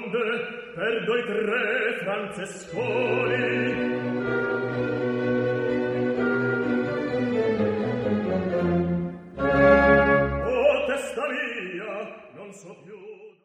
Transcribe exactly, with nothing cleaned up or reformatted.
onde perdo i tre francescoli. Oh, testa mia, non so più